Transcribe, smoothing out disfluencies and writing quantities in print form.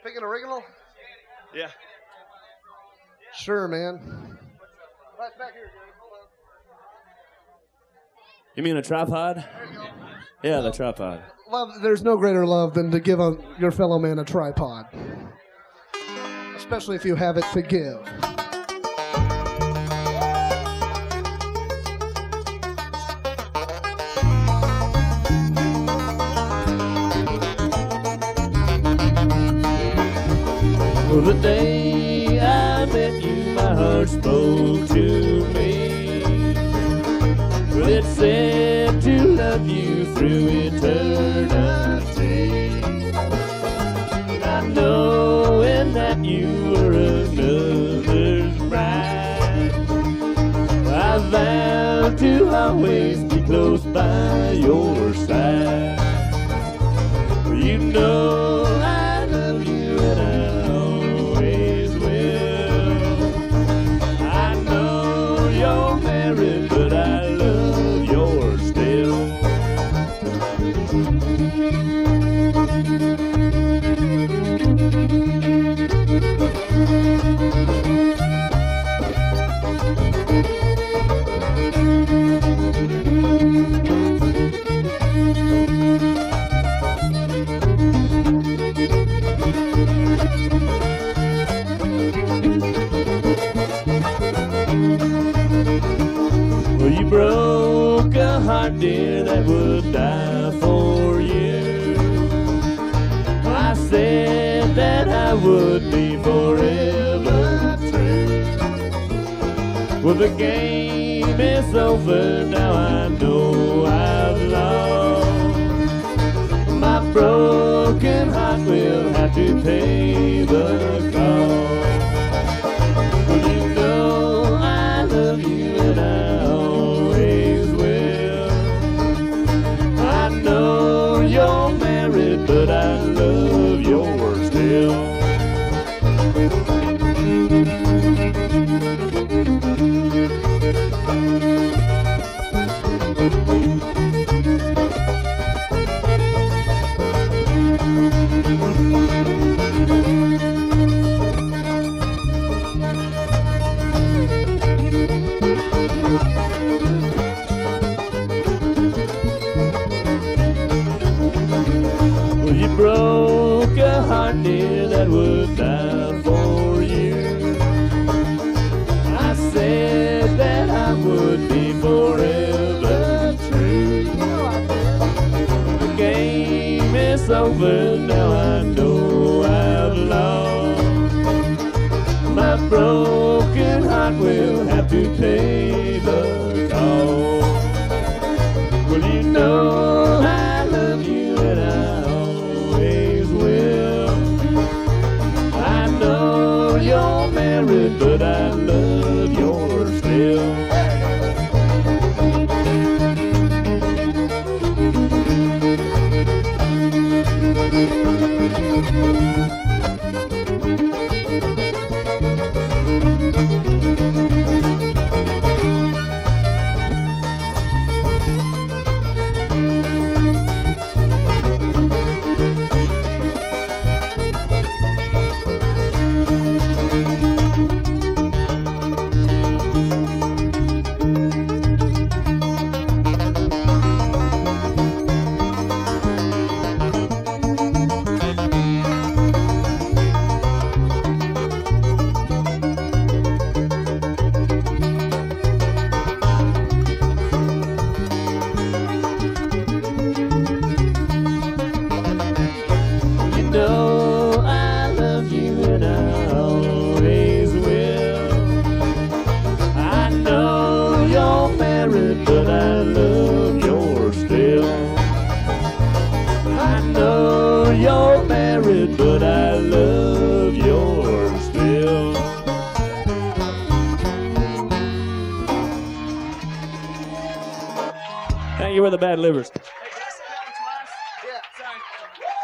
Picking original? Yeah. Sure, man. Right back here. You mean a tripod? Yeah, the tripod. Love. There's no greater love than to give your fellow man a tripod, especially if you have it to give. Well, the day I met you, my heart spoke to me. Well, it said to love you through eternity. I know that you were another's bride. I vow to always be close by your side. You know I love you and I always will. I know you're married, but I love yours still. Well, you broke a heart, dear, that would die for you. I said that I would be forever true. Well, the game is over now, I know I've lost. My broken heart will have to pay the cost. Well, you know I love you and I always will. I know you're married, but I love yours still. Well, you broke a heart, dear, that would die for you. I said that I would be forever true. The game is over now, I know I've lost. My broken heart will have to pay the cost. Well, you know I love you and I always will. I know you're married, but I love yours still. You know I love you and I always will. I know you're married, but I love yours still. I know you're married, but I love yours still. Thank you for the Bad Livers.